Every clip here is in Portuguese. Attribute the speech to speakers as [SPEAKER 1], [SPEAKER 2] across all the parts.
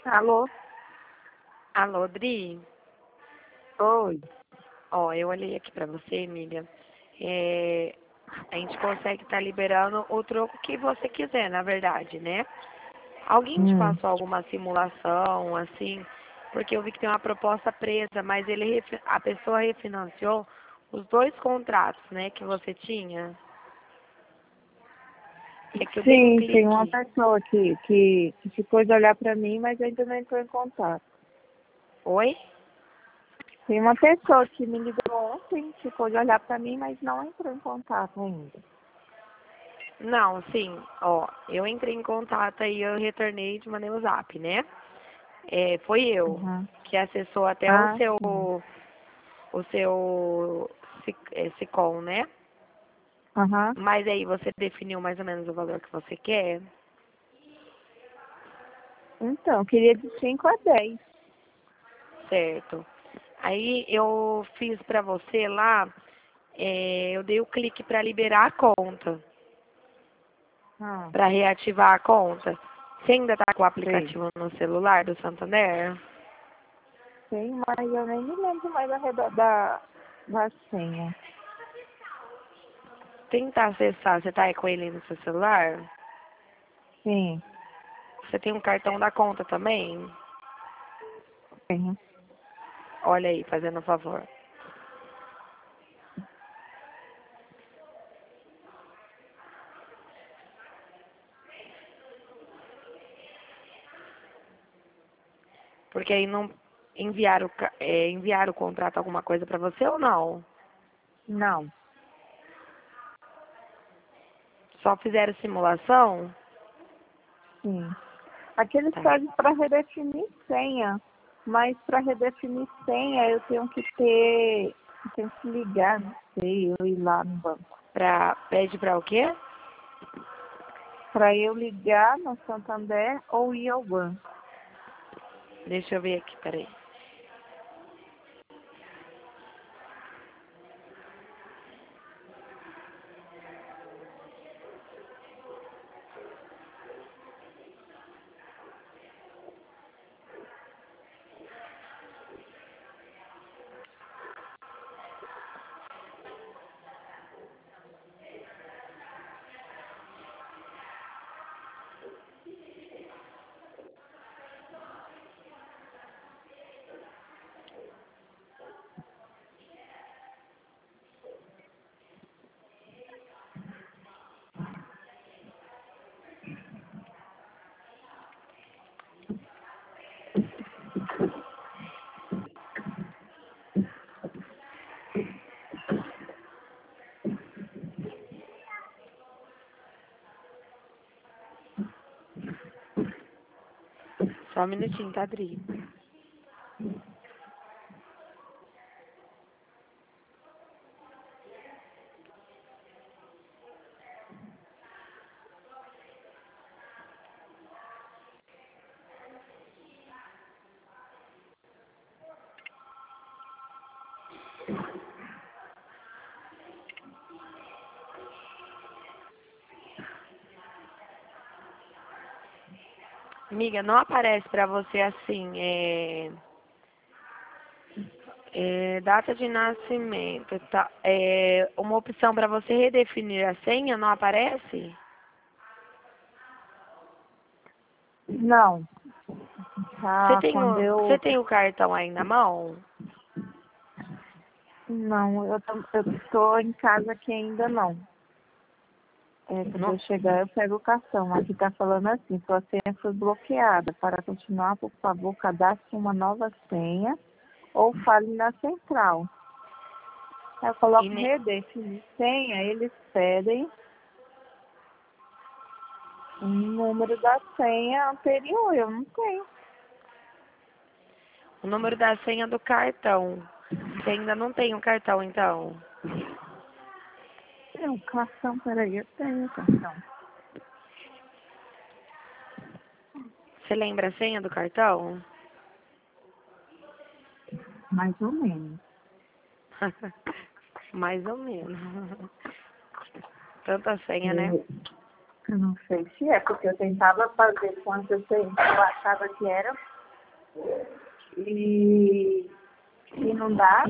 [SPEAKER 1] Alô?
[SPEAKER 2] Alô, Dri?
[SPEAKER 1] Oi.
[SPEAKER 2] Ó, eu olhei aqui pra você, Emília. A gente consegue estar liberando o troco que você quiser, na verdade, né? Alguém te passou alguma simulação, assim? Porque eu vi que tem uma proposta presa, mas a pessoa refinanciou os dois contratos, né, que você tinha. É que eu dei um
[SPEAKER 1] Sim, tem uma
[SPEAKER 2] clique.
[SPEAKER 1] pessoa aqui que ficou de olhar para mim, mas ainda não entrou em contato.
[SPEAKER 2] Oi?
[SPEAKER 1] Tem uma pessoa que me ligou ontem, ficou de olhar para mim, mas não entrou em contato ainda.
[SPEAKER 2] Não, sim. Ó, eu entrei em contato e eu retornei de mandei o zap, né? Foi eu
[SPEAKER 1] Uhum.
[SPEAKER 2] que acessou até o
[SPEAKER 1] Ah,
[SPEAKER 2] seu
[SPEAKER 1] sim.
[SPEAKER 2] Sicom, né?
[SPEAKER 1] Aham.
[SPEAKER 2] Mas aí você definiu mais ou menos o valor que você quer?
[SPEAKER 1] Então, eu queria de 5 a 10.
[SPEAKER 2] Certo. Aí eu fiz pra você lá, eu dei o clique pra liberar a conta,
[SPEAKER 1] Ah,
[SPEAKER 2] pra reativar a conta. Você ainda tá com o
[SPEAKER 1] sei.
[SPEAKER 2] aplicativo no celular do Santander?
[SPEAKER 1] Sei, mas eu nem me lembro mais da senha.
[SPEAKER 2] Tenta acessar, você tá aí com ele no seu celular?
[SPEAKER 1] Sim,
[SPEAKER 2] Você tem um cartão da conta também?
[SPEAKER 1] tenho.
[SPEAKER 2] Olha aí, fazendo um favor. Porque aí não enviaram o contrato alguma coisa pra você ou não?
[SPEAKER 1] Não,
[SPEAKER 2] Só fizeram simulação?
[SPEAKER 1] sim. Aqueles
[SPEAKER 2] Tá.
[SPEAKER 1] pedem para redefinir senha, mas para redefinir senha eu tenho que ligar, não sei, eu ir lá no banco.
[SPEAKER 2] Pede pra o quê?
[SPEAKER 1] Para eu ligar no Santander ou ir ao banco.
[SPEAKER 2] Deixa eu ver aqui, peraí. Só um minutinho, tá, Adri? Amiga, não aparece pra você assim, data de nascimento, tá? Uma opção pra você redefinir a senha, não aparece?
[SPEAKER 1] Não, tá, quando
[SPEAKER 2] Você
[SPEAKER 1] eu...
[SPEAKER 2] tem o cartão aí na mão?
[SPEAKER 1] Não, eu tô em casa aqui ainda não. Quando
[SPEAKER 2] Não.
[SPEAKER 1] eu chegar, eu pego o cartão. Aqui tá falando assim, sua senha foi bloqueada. Para continuar, por favor, cadastre uma nova senha ou fale na central. Aí eu
[SPEAKER 2] E
[SPEAKER 1] coloco
[SPEAKER 2] ne-
[SPEAKER 1] redefinir senha, eles pedem um número da senha anterior, eu não tenho.
[SPEAKER 2] o número da senha do cartão. Você ainda não tem o cartão, então?
[SPEAKER 1] Tem um cartão, peraí, eu tenho o cartão.
[SPEAKER 2] Você lembra a senha do cartão?
[SPEAKER 1] Mais ou menos.
[SPEAKER 2] Mais ou menos. Tanta senha, né?
[SPEAKER 1] Eu não sei se é, porque eu tentava fazer quando eu achava que era. E não dá?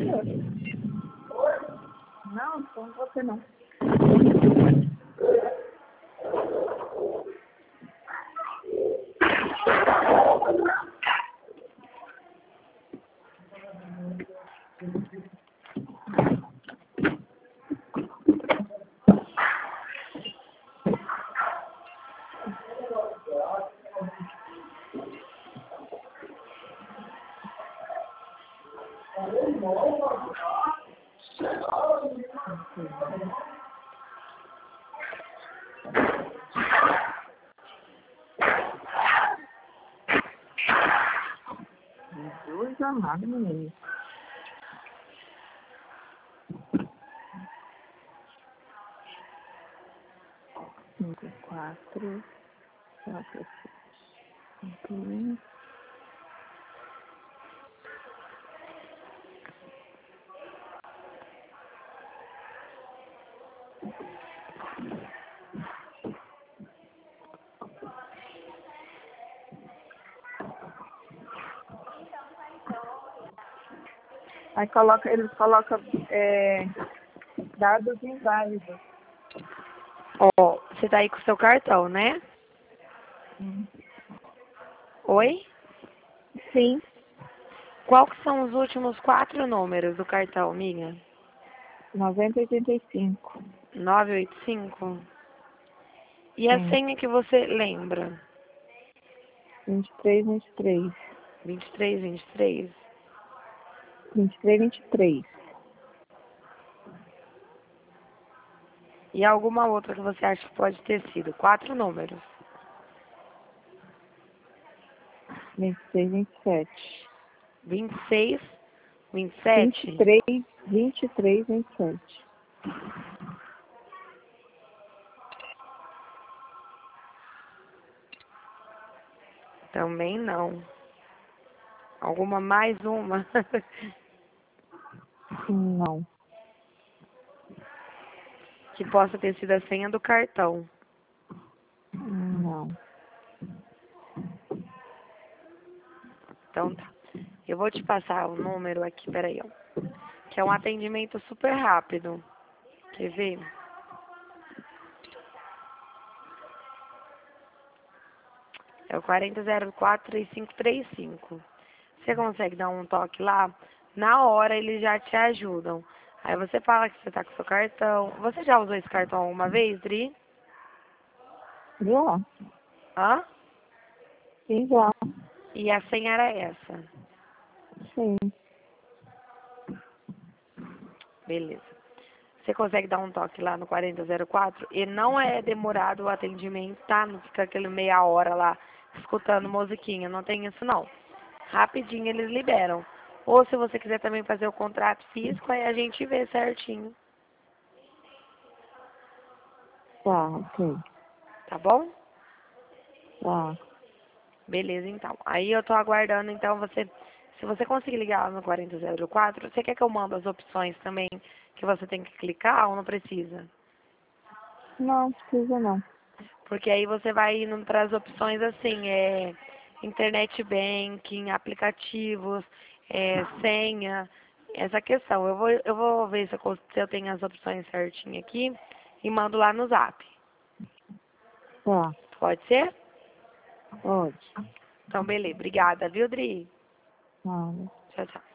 [SPEAKER 1] Não, com você não. Jesus amado, menino. 5, 4, 4, 5, 1. Aí eles colocam dados inválidos.
[SPEAKER 2] Ó, você tá aí com o seu cartão, né? Oi?
[SPEAKER 1] Sim.
[SPEAKER 2] Qual que são os últimos 4 números do cartão, minha?
[SPEAKER 1] 9085.
[SPEAKER 2] 985? E a
[SPEAKER 1] Sim.
[SPEAKER 2] senha que você lembra?
[SPEAKER 1] 23, 23.
[SPEAKER 2] 23, 23?
[SPEAKER 1] 23, 23.
[SPEAKER 2] E alguma outra que você acha que pode ter sido? 4 números.
[SPEAKER 1] 26, 27.
[SPEAKER 2] 26, 27?
[SPEAKER 1] 23, 23, 27.
[SPEAKER 2] Também não. Alguma mais uma?
[SPEAKER 1] Não.
[SPEAKER 2] Que possa ter sido a senha do cartão.
[SPEAKER 1] Não.
[SPEAKER 2] Então tá. Eu vou te passar o número aqui, peraí, ó. Que é um atendimento super rápido. Quer ver? É o 4004-3535. Você consegue dar um toque lá? Na hora eles já te ajudam. Aí você fala que você tá com seu cartão. Você já usou esse cartão alguma vez, Dri?
[SPEAKER 1] Já?
[SPEAKER 2] Hã?
[SPEAKER 1] Sim, já.
[SPEAKER 2] E a senha era essa.
[SPEAKER 1] Sim.
[SPEAKER 2] Beleza. Você consegue dar um toque lá no 4004? E não é demorado o atendimento, tá? Não fica aquele meia hora lá escutando musiquinha. Não tem isso, não. Rapidinho eles liberam. Ou se você quiser também fazer o contrato físico, aí a gente vê certinho.
[SPEAKER 1] Tá, ok.
[SPEAKER 2] Tá bom?
[SPEAKER 1] Tá.
[SPEAKER 2] Beleza, então. Aí eu tô aguardando, então, você... Se você conseguir ligar lá no 4004, você quer que eu mando as opções também que você tem que clicar ou não precisa?
[SPEAKER 1] Não, precisa não.
[SPEAKER 2] Porque aí você vai indo para as opções assim, internet banking, aplicativos, senha, essa questão. Eu vou ver se eu tenho as opções certinho aqui e mando lá no zap.
[SPEAKER 1] Tá.
[SPEAKER 2] Pode ser?
[SPEAKER 1] Pode.
[SPEAKER 2] Então, beleza. Obrigada, viu, Dri?
[SPEAKER 1] Tá.
[SPEAKER 2] Tchau, tchau.